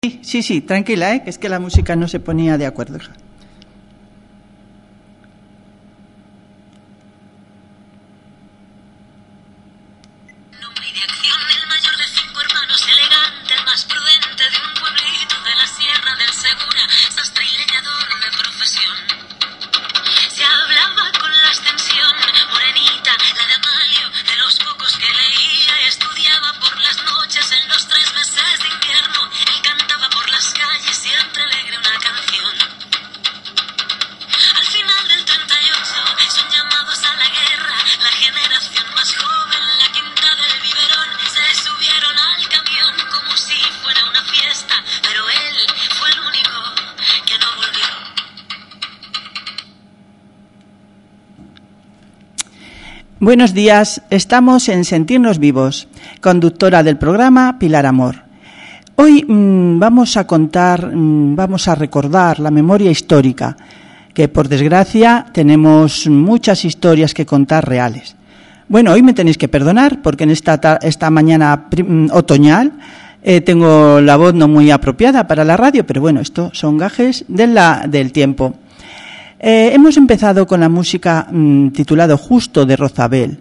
Sí, tranquila, que es que la música no se ponía de acuerdo. Buenos días, estamos en Sentirnos Vivos, conductora del programa Pilar Amor. Hoy vamos a recordar la memoria histórica, que por desgracia tenemos muchas historias que contar reales. Bueno, hoy me tenéis que perdonar porque en esta mañana otoñal tengo la voz no muy apropiada para la radio, pero bueno, esto son gajes del tiempo. Hemos empezado con la música titulado Justo de Rozabel.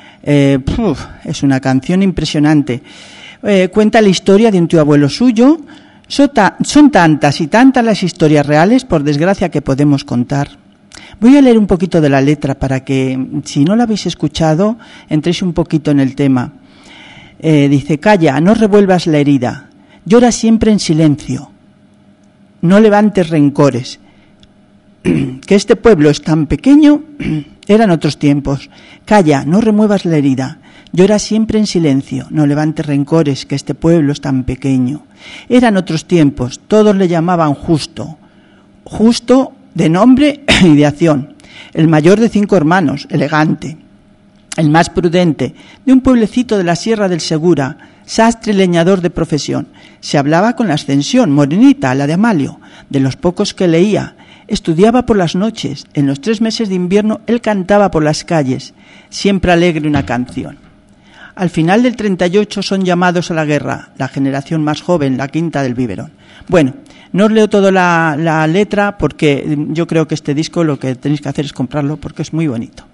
Es una canción impresionante. Cuenta la historia de un tío abuelo suyo. Son tantas y tantas las historias reales, por desgracia, que podemos contar. Voy a leer un poquito de la letra para que, si no la habéis escuchado, entréis un poquito en el tema. Dice: calla, no revuelvas la herida. Llora siempre en silencio. No levantes rencores. Que este pueblo es tan pequeño, eran otros tiempos. Calla, no remuevas la herida. Llora siempre en silencio, no levantes rencores, que este pueblo es tan pequeño. Eran otros tiempos, todos le llamaban Justo. Justo de nombre y de acción. El mayor de 5 hermanos, elegante. El más prudente, de un pueblecito de la Sierra del Segura, sastre y leñador de profesión. Se hablaba con la Ascensión, morenita, la de Amalio, de los pocos que leía. Estudiaba por las noches. En los 3 meses de invierno él cantaba por las calles, siempre alegre una canción. Al final del 38 son llamados a la guerra, la generación más joven, la quinta del biberón. Bueno, no os leo toda la letra porque yo creo que este disco lo que tenéis que hacer es comprarlo porque es muy bonito.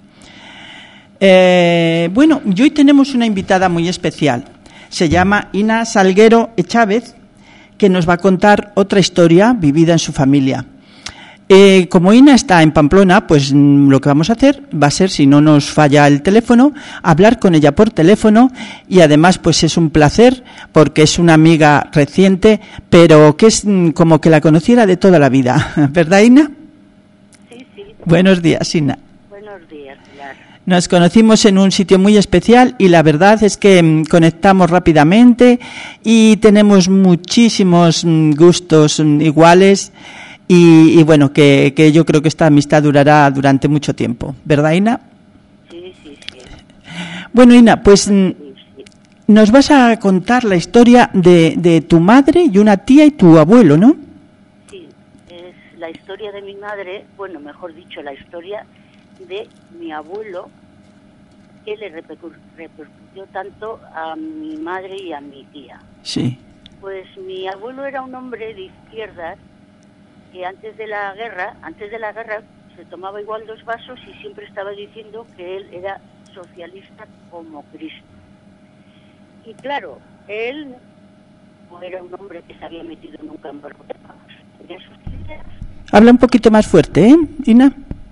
Bueno, y hoy tenemos una invitada muy especial. Se llama Ina Salguero Chávez, que nos va a contar otra historia vivida en su familia. Como Ina está en Pamplona, pues lo que vamos a hacer va a ser, si no nos falla el teléfono, hablar con ella por teléfono, y además pues es un placer porque es una amiga reciente, pero que es como que la conociera de toda la vida, ¿verdad, Ina? Sí. Buenos días, Ina. Buenos días, Pilar. Nos conocimos en un sitio muy especial y la verdad es que conectamos rápidamente y tenemos muchísimos gustos iguales. Y bueno, que yo creo que esta amistad durará durante mucho tiempo, ¿verdad, Ina? Sí. Bueno, Ina, pues nos vas a contar la historia de tu madre y una tía y tu abuelo, ¿no? Sí, es la historia de mi madre, bueno, mejor dicho, la historia de mi abuelo, que le repercutió tanto a mi madre y a mi tía. Sí. Pues mi abuelo era un hombre de izquierdas, que antes de la guerra se tomaba igual 2 vasos y siempre estaba diciendo que él era socialista como Cristo. Y claro, él no era un hombre que se había metido nunca en problemas. Tenía sus ideas. Habla un poquito más fuerte, Ina.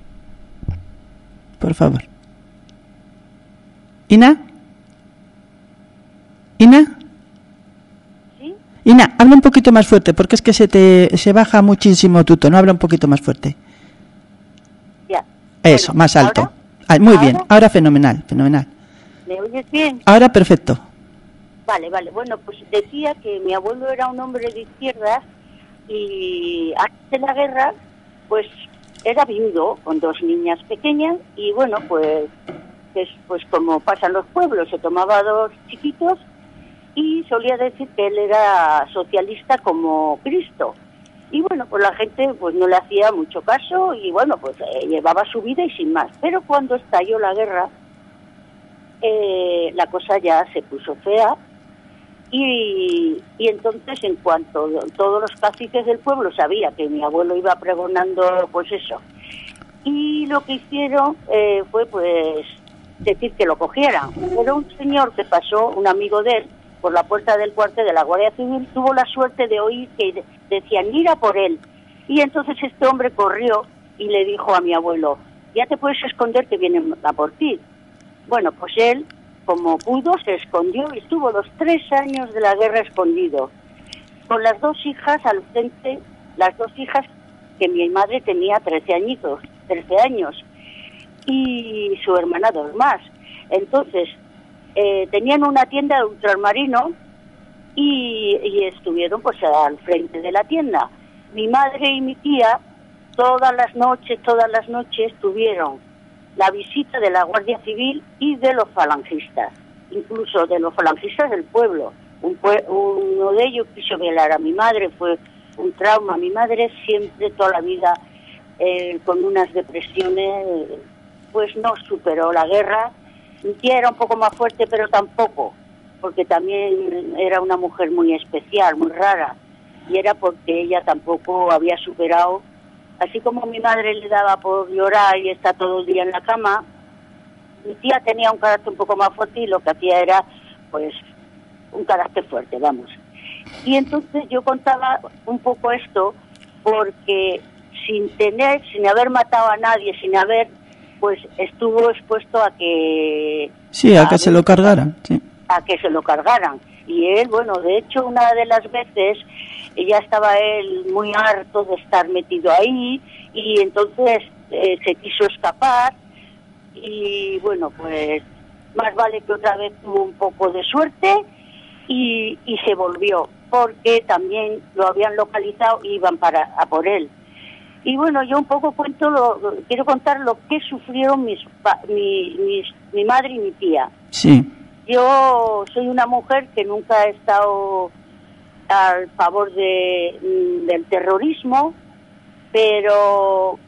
Por favor. Ina. Ina, habla un poquito más fuerte, porque es que se baja muchísimo tu tono. Habla un poquito más fuerte. Ya. Eso, bueno, más alto. ¿Ahora? Muy bien, ahora fenomenal. ¿Me oyes bien? Ahora perfecto. Vale. Bueno, pues decía que mi abuelo era un hombre de izquierdas y antes de la guerra, pues era viudo con 2 niñas pequeñas y bueno, pues como pasan los pueblos, se tomaba 2 chiquitos. Y solía decir que él era socialista como Cristo. Y bueno, pues la gente pues no le hacía mucho caso y bueno, pues llevaba su vida y sin más. Pero cuando estalló la guerra, la cosa ya se puso fea Y entonces, en cuanto todos los caciques del pueblo sabían que mi abuelo iba pregonando, pues eso, y lo que hicieron fue, pues, decir que lo cogieran. Pero un señor que pasó, un amigo de él, por la puerta del cuartel de la Guardia Civil, tuvo la suerte de oír que decían, ir a por él. Y entonces este hombre corrió y le dijo a mi abuelo, ya te puedes esconder que vienen a por ti. Bueno, pues él, como pudo, se escondió y estuvo los 3 años de la guerra escondido, con las 2 hijas al frente, las 2 hijas que mi madre tenía 13 años, y su hermana 2 más. Entonces, tenían una tienda de ultramarino y estuvieron pues al frente de la tienda. Mi madre y mi tía todas las noches tuvieron la visita de la Guardia Civil y de los falangistas, incluso de los falangistas del pueblo. Uno de ellos quiso violar a mi madre, fue un trauma. Mi madre siempre, toda la vida, con unas depresiones, pues no superó la guerra. Mi tía era un poco más fuerte, pero tampoco, porque también era una mujer muy especial, muy rara, y era porque ella tampoco había superado. Así como mi madre le daba por llorar y está todo el día en la cama, mi tía tenía un carácter un poco más fuerte y lo que hacía era, pues, un carácter fuerte, vamos. Y entonces yo contaba un poco esto porque sin haber matado a nadie, pues estuvo expuesto a que... Sí, a que se lo cargaran, sí. A que se lo cargaran. Y él, bueno, de hecho, una de las veces ya estaba él muy harto de estar metido ahí y entonces se quiso escapar y, bueno, pues más vale que otra vez tuvo un poco de suerte y se volvió, porque también lo habían localizado y iban a por él. Y bueno, yo un poco quiero contar lo que sufrieron mi madre y mi tía. Sí. Yo soy una mujer que nunca he estado al favor del terrorismo, pero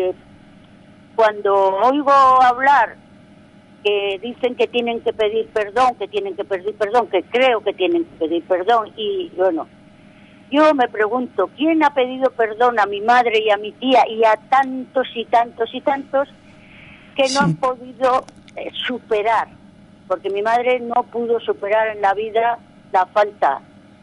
cuando oigo hablar que dicen que tienen que pedir perdón, que creo que tienen que pedir perdón, y bueno, yo me pregunto, ¿quién ha pedido perdón a mi madre y a mi tía y a tantos y tantos y tantos que no han podido superar? Porque mi madre no pudo superar en la vida la falta,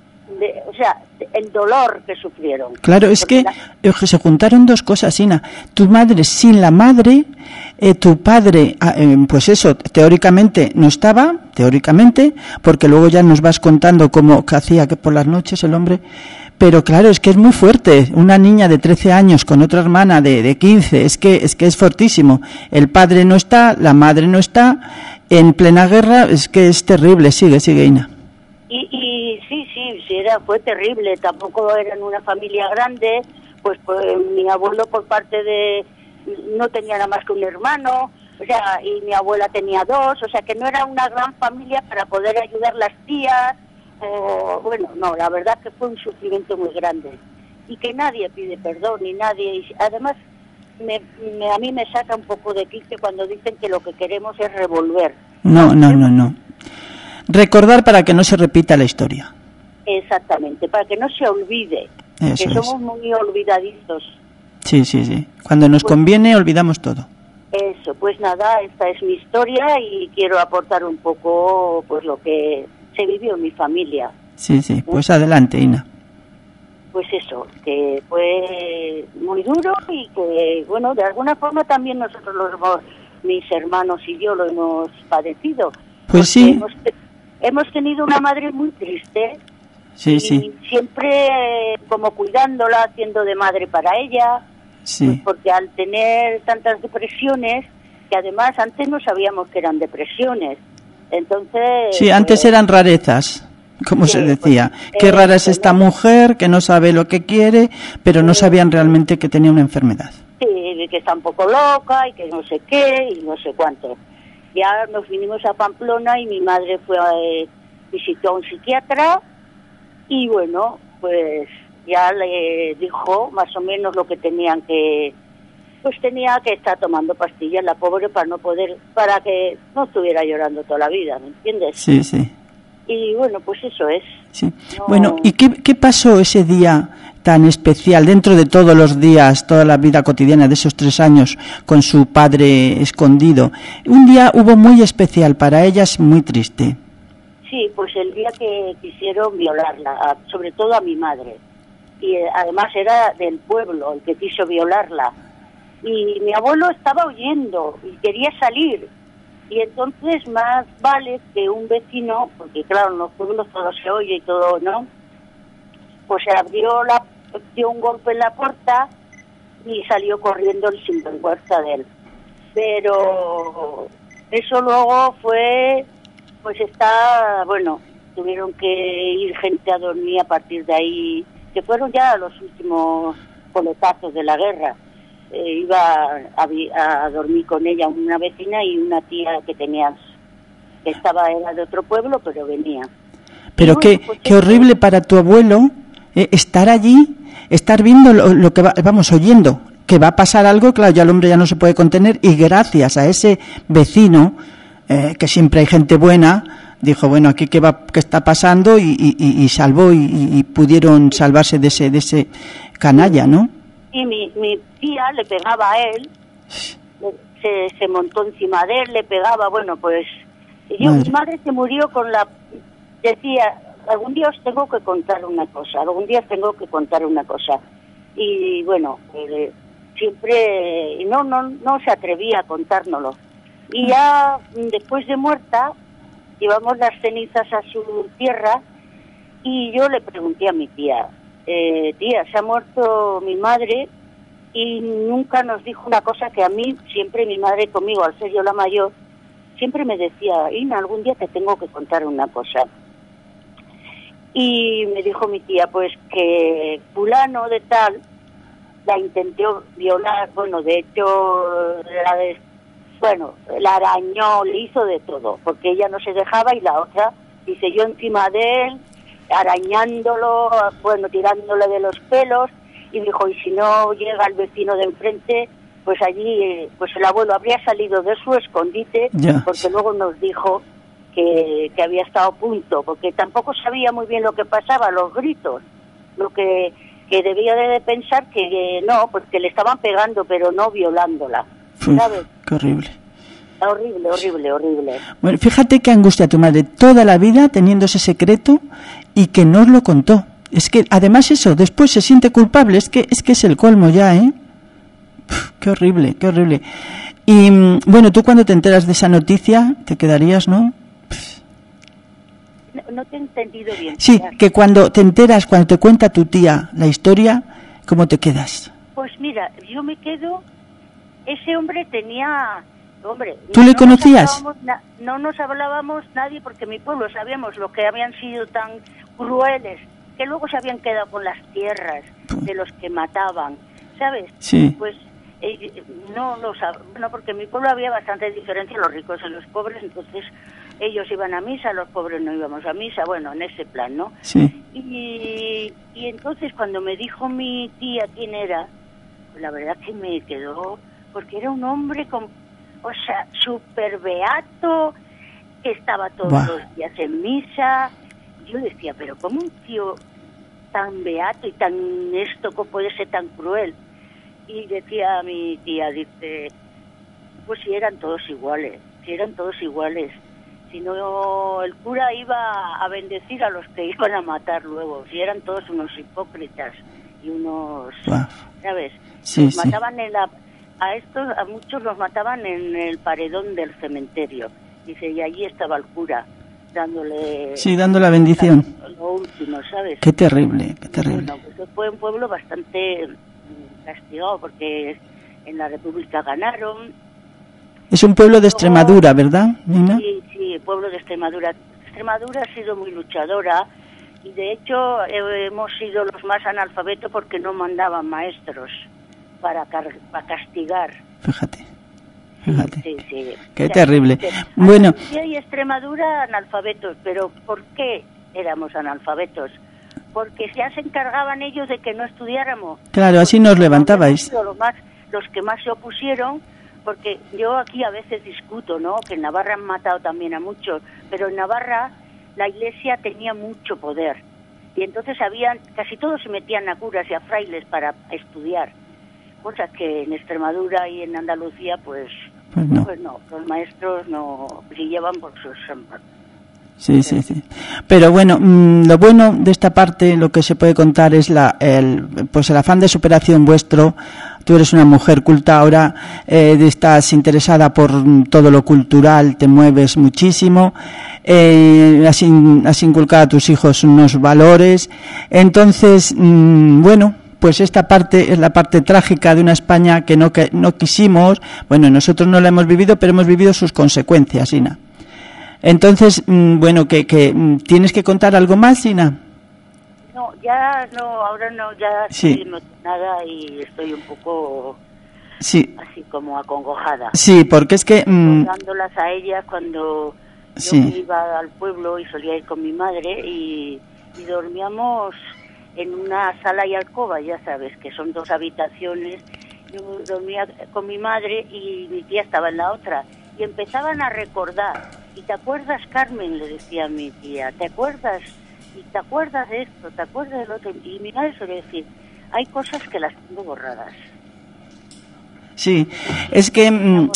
el dolor que sufrieron. Claro, es que se juntaron 2 cosas, Ina. Tu madre sin la madre, tu padre, pues eso, teóricamente no estaba, porque luego ya nos vas contando cómo que hacía que por las noches el hombre... Pero claro, es que es muy fuerte. Una niña de 13 años con otra hermana de 15, es que es fortísimo. El padre no está, la madre no está, en plena guerra, es que es terrible. Sigue, Ina. Y sí, fue terrible. Tampoco eran una familia grande, pues mi abuelo por parte no tenía nada más que un hermano, y mi abuela tenía 2, o sea que no era una gran familia para poder ayudar las tías. Bueno, no, la verdad que fue un sufrimiento muy grande y que nadie pide perdón ni nadie, y además a mí me saca un poco de quicio cuando dicen que lo que queremos es revolver. No. Recordar para que no se repita la historia. Exactamente, para que no se olvide. Eso que somos muy olvidadizos. Sí. Cuando nos conviene olvidamos todo. Eso, pues nada, esta es mi historia y quiero aportar un poco pues lo que se vivió en mi familia. Sí, pues adelante, Ina. Pues eso, que fue muy duro y que, bueno, de alguna forma también nosotros mis hermanos y yo lo hemos padecido. Pues sí. Hemos tenido una madre muy triste. Sí. Siempre como cuidándola, haciendo de madre para ella. Sí. Pues porque al tener tantas depresiones, que además antes no sabíamos que eran depresiones. Entonces... Sí, antes eran rarezas, como se decía. Qué rara es esta mujer, que no sabe lo que quiere, pero no sabían realmente que tenía una enfermedad. Sí, que está un poco loca y que no sé qué y no sé cuánto. Ya nos vinimos a Pamplona y mi madre visitó a un psiquiatra y bueno, pues ya le dijo más o menos lo que tenían que... Pues tenía que estar tomando pastillas la pobre para que no estuviera llorando toda la vida, ¿me entiendes? Sí. Y bueno, pues eso es. Sí. No... Bueno, ¿y qué pasó ese día tan especial dentro de todos los días, toda la vida cotidiana de esos 3 años con su padre escondido? Un día hubo muy especial para ellas, muy triste. Sí, pues el día que quisieron violarla, sobre todo a mi madre. Y además era del pueblo el que quiso violarla. Y mi abuelo estaba huyendo y quería salir. Y entonces más vale que un vecino, porque claro, en los pueblos todo se oye y todo, ¿no? Pues se dio un golpe en la puerta y salió corriendo el sinvergüenza de él. Pero eso luego fue, pues tuvieron que ir gente a dormir a partir de ahí, que fueron ya los últimos coletazos de la guerra. Iba a dormir con ella una vecina y una tía que era de otro pueblo, pero venía. Pero bueno, pues qué horrible para tu abuelo estar allí, estar viendo lo que vamos oyendo, que va a pasar algo, claro, ya el hombre ya no se puede contener, y gracias a ese vecino, que siempre hay gente buena, dijo, bueno, aquí qué está pasando, y salvó, y pudieron salvarse de ese canalla, ¿no? Y mi tía le pegaba a él, se montó encima de él, le pegaba, bueno, pues mi madre se murió decía, algún día os tengo que contar una cosa, y bueno, siempre no se atrevía a contárnoslo. Y ya después de muerta, llevamos las cenizas a su tierra, y yo le pregunté a mi tía, tía, se ha muerto mi madre y nunca nos dijo una cosa que a mí, siempre mi madre conmigo, al ser yo la mayor, siempre me decía, Ina, algún día te tengo que contar una cosa. Y me dijo mi tía, pues que fulano de tal la intentó violar, bueno, de hecho la arañó, le hizo de todo, porque ella no se dejaba y la otra, dice, yo encima de él, arañándolo, bueno, tirándole de los pelos, y dijo, y si no llega el vecino de enfrente, pues allí, pues el abuelo habría salido de su escondite, porque luego nos dijo que había estado a punto, porque tampoco sabía muy bien lo que pasaba, los gritos, lo que debía de pensar que no, pues que le estaban pegando, pero no violándola, ¿sabes? Qué horrible. Horrible. Bueno, fíjate qué angustia tu madre, toda la vida teniendo ese secreto y que no os lo contó. Es que además eso, después se siente culpable, es que es el colmo ya, ¿eh? Qué horrible. Y bueno, tú cuando te enteras de esa noticia, te quedarías, ¿no? No te he entendido bien. Sí, que cuando te enteras, cuando te cuenta tu tía la historia, ¿cómo te quedas? Pues mira, yo me quedo, ese hombre tenía... Hombre, ¿tú le conocías? No nos hablábamos nadie, porque en mi pueblo sabíamos lo que habían sido tan crueles, que luego se habían quedado con las tierras de los que mataban, ¿sabes? Sí. Pues no porque en mi pueblo había bastante diferencia, los ricos y los pobres, entonces ellos iban a misa, los pobres no íbamos a misa, bueno, en ese plan, ¿no? Sí. Y entonces cuando me dijo mi tía quién era, pues la verdad que me quedó, porque era un hombre súper beato, que estaba todos los días en misa. Yo decía, pero ¿cómo un tío tan beato y tan ¿cómo puede ser tan cruel? Y decía mi tía, dice, pues si eran todos iguales. Si no, el cura iba a bendecir a los que iban a matar luego. Si eran todos unos hipócritas y unos, ¿sabes? Sí, mataban a muchos los mataban en el paredón del cementerio. Dice, y allí estaba el cura dándole la bendición. Lo último, ¿sabes? Qué terrible. Bueno, pues fue un pueblo bastante castigado, porque en la República ganaron. Es un pueblo de Extremadura, ¿verdad, Nina? Sí, pueblo de Extremadura. Extremadura ha sido muy luchadora, y de hecho hemos sido los más analfabetos porque no mandaban maestros para castigar. Fíjate. Sí. Qué terrible. Bueno. Andalucía y Extremadura analfabetos, pero ¿por qué éramos analfabetos? Porque ya se encargaban ellos de que no estudiáramos. Claro, así nos levantabais. Los que más se opusieron, porque yo aquí a veces discuto, ¿no? Que en Navarra han matado también a muchos, pero en Navarra la Iglesia tenía mucho poder. Y entonces casi todos se metían a curas y a frailes para estudiar. Cosas que en Extremadura y en Andalucía, pues no, los maestros no brillaban por sus... Sí. Pero bueno, lo bueno de esta parte, lo que se puede contar es el afán de superación vuestro. Tú eres una mujer culta ahora, estás interesada por todo lo cultural, te mueves muchísimo, has inculcado a tus hijos unos valores. Entonces, bueno, pues esta parte es la parte trágica de una España que no quisimos. Bueno, nosotros no la hemos vivido, pero hemos vivido sus consecuencias, Ina. Entonces, bueno, que ¿tienes que contar algo más, Ina? No, ahora no, ya estoy emocionada y estoy un poco así como acongojada. Sí, porque es que... Dándolas a ellas cuando yo iba al pueblo y solía ir con mi madre y dormíamos en una sala y alcoba, ya sabes, que son 2 habitaciones. Yo dormía con mi madre y mi tía estaba en la otra y empezaban a recordar. ¿Y te acuerdas, Carmen?, le decía a mi tía, ¿te acuerdas? ¿Y te acuerdas de esto? ¿Te acuerdas del otro? Y mi madre suele decir, hay cosas que las tengo borradas. Sí, es que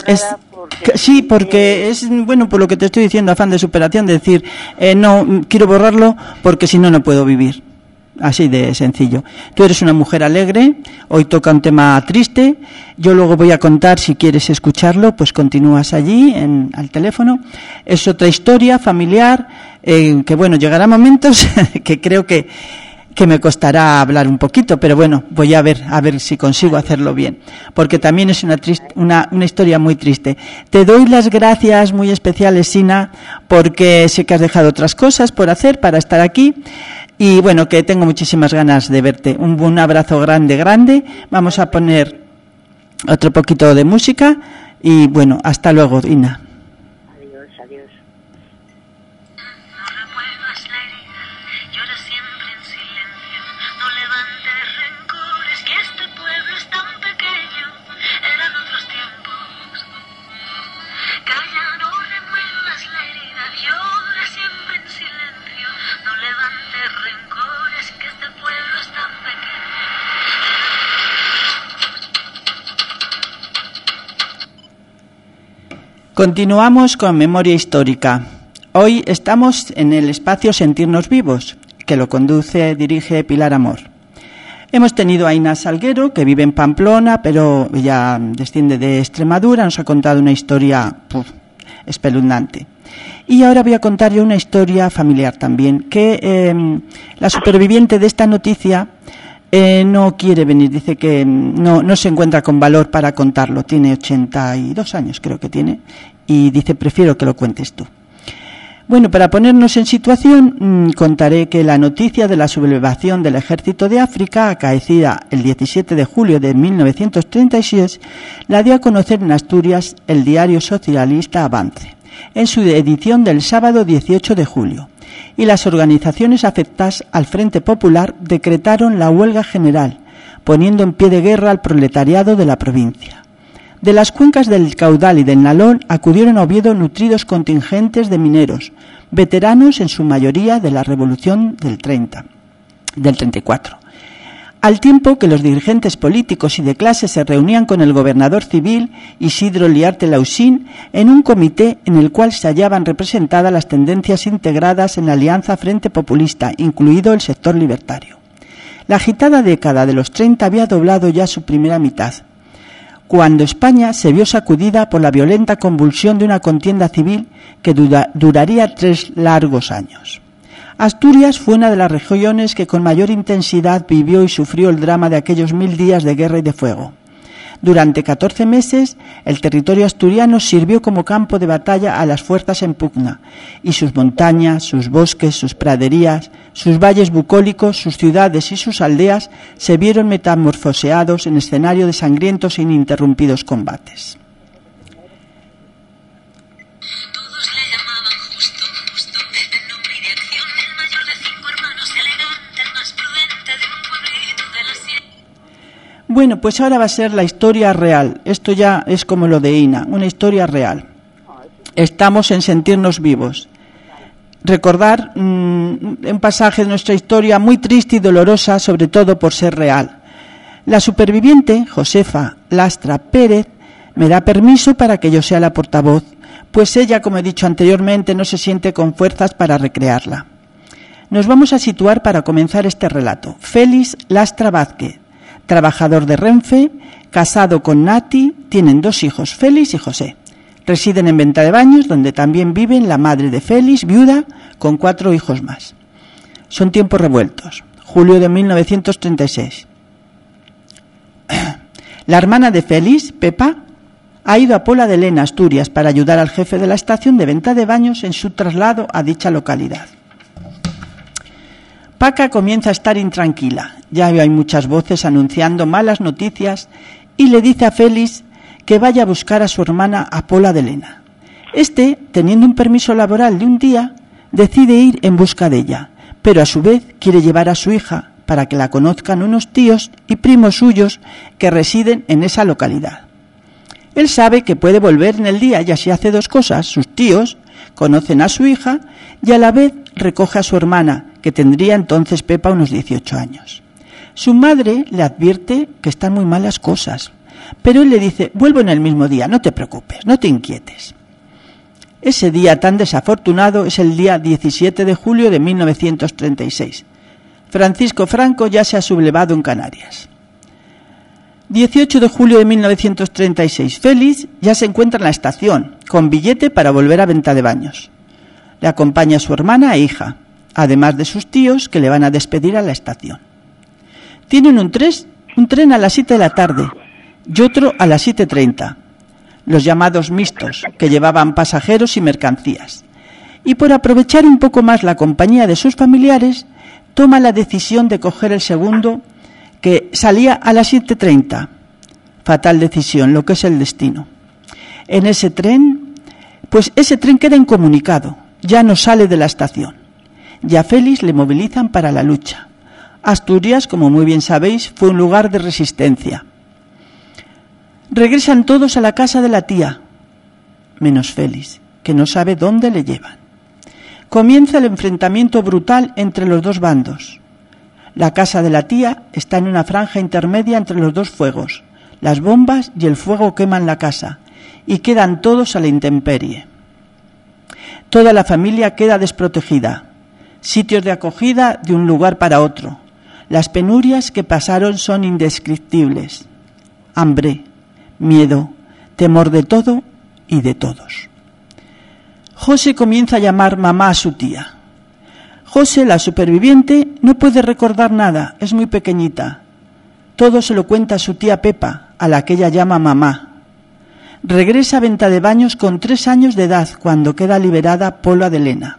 porque es bueno, por lo que te estoy diciendo, afán de superación, de decir, no quiero borrarlo porque si no puedo vivir. Así de sencillo. Tú eres una mujer alegre, hoy toca un tema triste, yo luego voy a contar, si quieres escucharlo, pues continúas allí al teléfono. Es otra historia familiar, que bueno, llegará momentos que creo que me costará hablar un poquito, pero bueno, voy a ver si consigo hacerlo bien, porque también es una historia muy triste. Te doy las gracias muy especiales, Sina, porque sé que has dejado otras cosas por hacer para estar aquí. Y bueno, que tengo muchísimas ganas de verte. Un abrazo grande. Vamos a poner otro poquito de música y bueno, hasta luego, Ina. Adiós. Continuamos con Memoria Histórica. Hoy estamos en el espacio Sentirnos Vivos, que lo dirige Pilar Amor. Hemos tenido a Ina Salguero, que vive en Pamplona, pero ella desciende de Extremadura, nos ha contado una historia espeluznante. Y ahora voy a contar yo una historia familiar también, que la superviviente de esta noticia no quiere venir, dice que no se encuentra con valor para contarlo, tiene 82 años creo que tiene, y dice, prefiero que lo cuentes tú. Bueno, para ponernos en situación, contaré que la noticia de la sublevación del ejército de África, acaecida el 17 de julio de 1936, la dio a conocer en Asturias el diario socialista Avance, en su edición del sábado 18 de julio. Y las organizaciones afectadas al Frente Popular decretaron la huelga general, poniendo en pie de guerra al proletariado de la provincia. De las cuencas del Caudal y del Nalón acudieron a Oviedo nutridos contingentes de mineros, veteranos en su mayoría de la Revolución del 34. Al tiempo que los dirigentes políticos y de clase se reunían con el gobernador civil, Isidro Liarte Lausín, en un comité en el cual se hallaban representadas las tendencias integradas en la Alianza Frente Populista, incluido el sector libertario. La agitada década de los 30 había doblado ya su primera mitad, cuando España se vio sacudida por la violenta convulsión de una contienda civil que duraría 3 largos años. Asturias fue una de las regiones que con mayor intensidad vivió y sufrió el drama de aquellos 1000 días de guerra y de fuego. Durante 14 meses, el territorio asturiano sirvió como campo de batalla a las fuerzas en pugna, y sus montañas, sus bosques, sus praderías, sus valles bucólicos, sus ciudades y sus aldeas se vieron metamorfoseados en escenario de sangrientos e ininterrumpidos combates. Bueno, pues ahora va a ser la historia real. Esto ya es como lo de Ina, una historia real. Estamos en Sentirnos Vivos. recordar un pasaje de nuestra historia muy triste y dolorosa, sobre todo por ser real. La superviviente, Josefa Lastra Pérez, me da permiso para que yo sea la portavoz, pues ella, como he dicho anteriormente, no se siente con fuerzas para recrearla. Nos vamos a situar para comenzar este relato. Félix Lastra Vázquez, trabajador de Renfe, casado con Nati, tienen 2 hijos, Félix y José. Residen en Ventadebaños, donde también viven la madre de Félix, viuda, con 4 hijos más. Son tiempos revueltos. Julio de 1936. La hermana de Félix, Pepa, ha ido a Pola de Lena, Asturias, para ayudar al jefe de la estación de Ventadebaños en su traslado a dicha localidad. Paca comienza a estar intranquila. Ya hay muchas voces anunciando malas noticias y le dice a Félix que vaya a buscar a su hermana a Pola de Lena. Este, teniendo un permiso laboral de un día, decide ir en busca de ella, pero a su vez quiere llevar a su hija para que la conozcan unos tíos y primos suyos que residen en esa localidad. Él sabe que puede volver en el día y así hace 2 cosas. Sus tíos conocen a su hija y a la vez recoge a su hermana, que tendría entonces Pepa unos 18 años. Su madre le advierte que están muy malas cosas, pero él le dice: vuelvo en el mismo día, no te preocupes, no te inquietes. Ese día tan desafortunado es el día 17 de julio de 1936. Francisco Franco ya se ha sublevado en Canarias. 18 de julio de 1936. Félix ya se encuentra en la estación, con billete para volver a Ventadebaños. Le acompaña su hermana e hija, además de sus tíos que le van a despedir a la estación. Tienen un tren a las 7 de la tarde y otro a las 7:30, los llamados mixtos, que llevaban pasajeros y mercancías. Y por aprovechar un poco más la compañía de sus familiares, toma la decisión de coger el segundo, que salía a las 7:30. Fatal decisión, lo que es el destino. En ese tren, pues ese tren queda incomunicado, ya no sale de la estación. Y a Félix le movilizan para la lucha. Asturias, como muy bien sabéis, fue un lugar de resistencia. Regresan todos a la casa de la tía, menos Félix, que no sabe dónde le llevan. Comienza el enfrentamiento brutal entre los 2 bandos. La casa de la tía está en una franja intermedia entre los 2 fuegos. Las bombas y el fuego queman la casa y quedan todos a la intemperie. Toda la familia queda desprotegida. Sitios de acogida de un lugar para otro. Las penurias que pasaron son indescriptibles. Hambre, miedo, temor de todo y de todos. José comienza a llamar mamá a su tía. José, la superviviente, no puede recordar nada, es muy pequeñita. Todo se lo cuenta a su tía Pepa, a la que ella llama mamá. Regresa a Ventadebaños con 3 años de edad, cuando queda liberada Pola de Lena.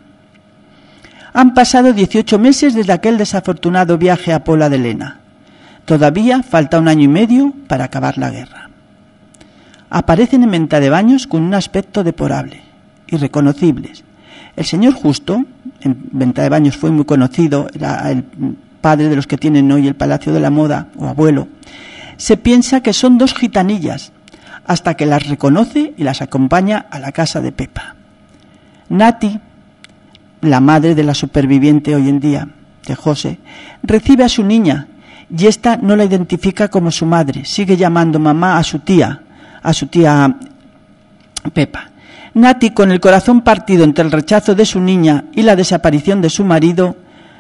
Han pasado 18 meses desde aquel desafortunado viaje a Pola de Lena. Todavía falta 1 año y medio para acabar la guerra. Aparecen en Ventadebaños con un aspecto deplorable, irreconocibles. El señor Justo, en Ventadebaños fue muy conocido, era el padre de los que tienen hoy el Palacio de la Moda, o abuelo. Se piensa que son 2 gitanillas, hasta que las reconoce y las acompaña a la casa de Pepa. Nati, la madre de la superviviente hoy en día, de José, recibe a su niña y ésta no la identifica como su madre, sigue llamando mamá a su tía Pepa. Nati, con el corazón partido entre el rechazo de su niña y la desaparición de su marido,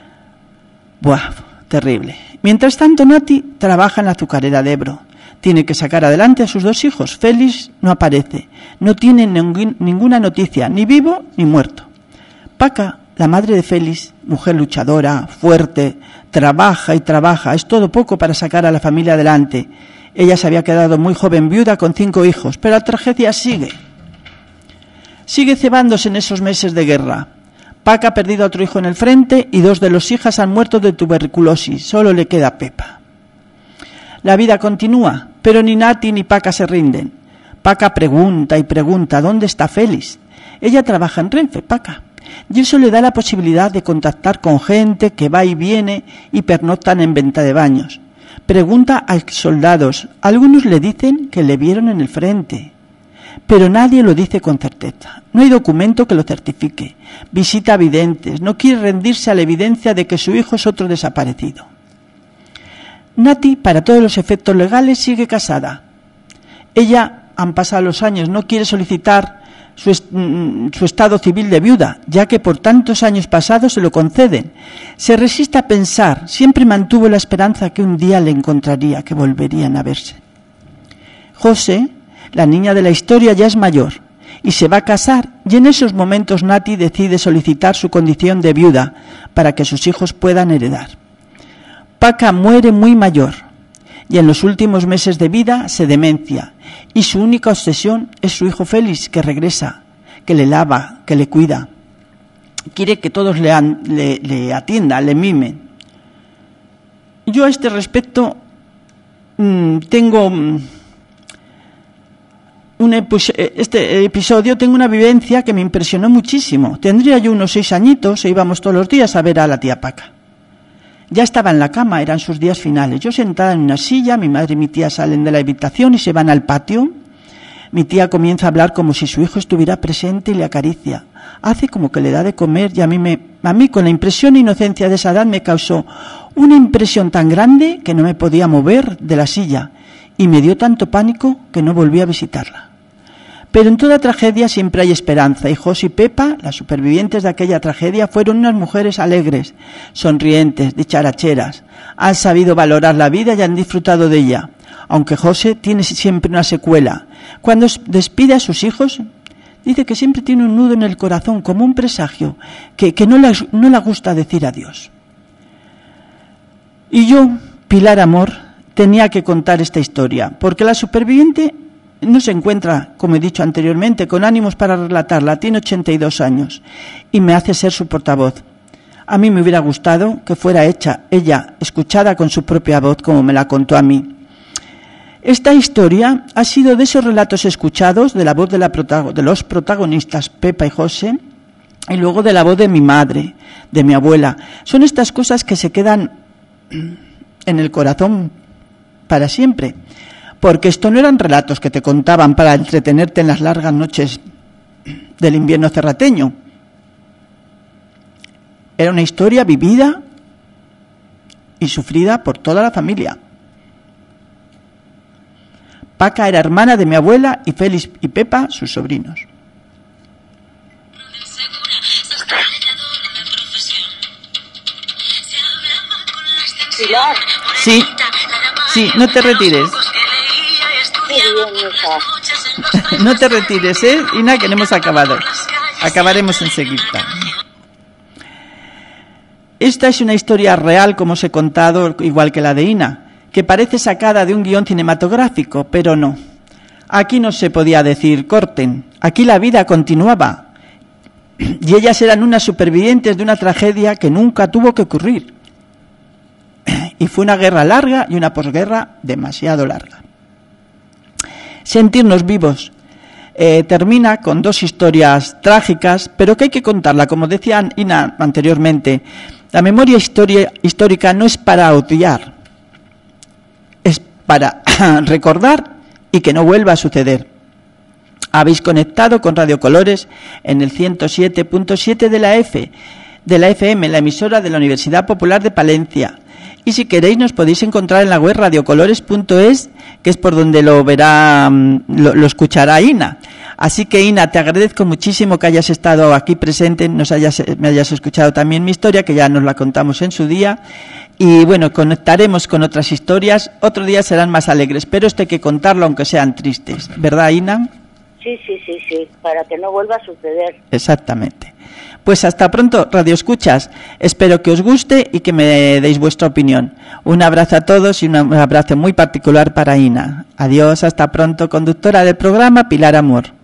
terrible. Mientras tanto, Nati trabaja en la azucarera de Ebro. Tiene que sacar adelante a sus 2 hijos. Félix no aparece, no tiene ninguna noticia, ni vivo ni muerto. Paca, la madre de Félix, mujer luchadora, fuerte, trabaja y trabaja, es todo poco para sacar a la familia adelante. Ella se había quedado muy joven viuda con 5 hijos, pero la tragedia sigue. Sigue cebándose en esos meses de guerra. Paca ha perdido a otro hijo en el frente y 2 de los hijas han muerto de tuberculosis. Solo le queda Pepa. La vida continúa, pero ni Nati ni Paca se rinden. Paca pregunta y pregunta, ¿dónde está Félix? Ella trabaja en Renfe, Paca, y eso le da la posibilidad de contactar con gente que va y viene y pernoctan en Ventadebaños. Pregunta a exsoldados. Algunos le dicen que le vieron en el frente. pero nadie lo dice con certeza. No hay documento que lo certifique. Visita a videntes, no quiere rendirse a la evidencia de que su hijo es otro desaparecido. Nati, para todos los efectos legales, sigue casada. Ella, han pasado los años, no quiere solicitar su estado civil de viuda, ya que por tantos años pasados se lo conceden. Se resiste a pensar, siempre mantuvo la esperanza que un día le encontraría, que volverían a verse. José, la niña de la historia, ya es mayor y se va a casar, y en esos momentos Nati decide solicitar su condición de viuda para que sus hijos puedan heredar. Paca muere muy mayor y en los últimos meses de vida se demencia, y su única obsesión es su hijo Félix, que regresa, que le lava, que le cuida. Quiere que todos le atiendan, le mimen. Yo a este respecto tengo este episodio, tengo una vivencia que me impresionó muchísimo. Tendría yo unos 6 añitos e íbamos todos los días a ver a la tía Paca. Ya estaba en la cama, eran sus días finales. Yo sentada en una silla, mi madre y mi tía salen de la habitación y se van al patio. Mi tía comienza a hablar como si su hijo estuviera presente y le acaricia. Hace como que le da de comer, y a mí con la impresión e inocencia de esa edad me causó una impresión tan grande que no me podía mover de la silla, y me dio tanto pánico que no volví a visitarla. Pero en toda tragedia siempre hay esperanza, y José y Pepa, las supervivientes de aquella tragedia, fueron unas mujeres alegres, sonrientes, dicharacheras. Han sabido valorar la vida y han disfrutado de ella, aunque José tiene siempre una secuela. Cuando despide a sus hijos, dice que siempre tiene un nudo en el corazón, como un presagio, que no le gusta decir adiós. Y yo, Pilar Amor, tenía que contar esta historia, porque la superviviente no se encuentra, como he dicho anteriormente, con ánimos para relatarla. Tiene 82 años y me hace ser su portavoz. A mí me hubiera gustado que fuera ella escuchada con su propia voz, como me la contó a mí. Esta historia ha sido de esos relatos escuchados de la voz de los protagonistas, Pepa y José, y luego de la voz de mi madre, de mi abuela. Son estas cosas que se quedan en el corazón para siempre. Porque esto no eran relatos que te contaban para entretenerte en las largas noches del invierno cerrateño. Era una historia vivida y sufrida por toda la familia. Paca era hermana de mi abuela y Félix y Pepa sus sobrinos. Pilar. Sí, no te retires. No te retires, Ina, que no hemos acabado. Acabaremos enseguida. Esta es una historia real, como os he contado, igual que la de Ina, que parece sacada de un guión cinematográfico, pero no. Aquí no se podía decir corten. Aquí la vida continuaba. Y ellas eran unas supervivientes de una tragedia que nunca tuvo que ocurrir. Y fue una guerra larga y una posguerra demasiado larga. Sentirnos vivos termina con 2 historias trágicas, pero que hay que contarla. Como decía Ina anteriormente, la memoria histórica no es para odiar, es para recordar y que no vuelva a suceder. Habéis conectado con Radio Colores en el 107.7 de la FM, la emisora de la Universidad Popular de Palencia. Y si queréis nos podéis encontrar en la web radiocolores.es, que es por donde lo escuchará Ina. Así que Ina, te agradezco muchísimo que hayas estado aquí presente, me hayas escuchado también mi historia, que ya nos la contamos en su día. Y bueno, conectaremos con otras historias, otro día serán más alegres, pero esto hay que contarlo aunque sean tristes, ¿verdad, Ina? Sí, para que no vuelva a suceder. Exactamente. Pues hasta pronto, Radio Escuchas. Espero que os guste y que me deis vuestra opinión. Un abrazo a todos y un abrazo muy particular para Ina. Adiós, hasta pronto, conductora del programa Pilar Amor.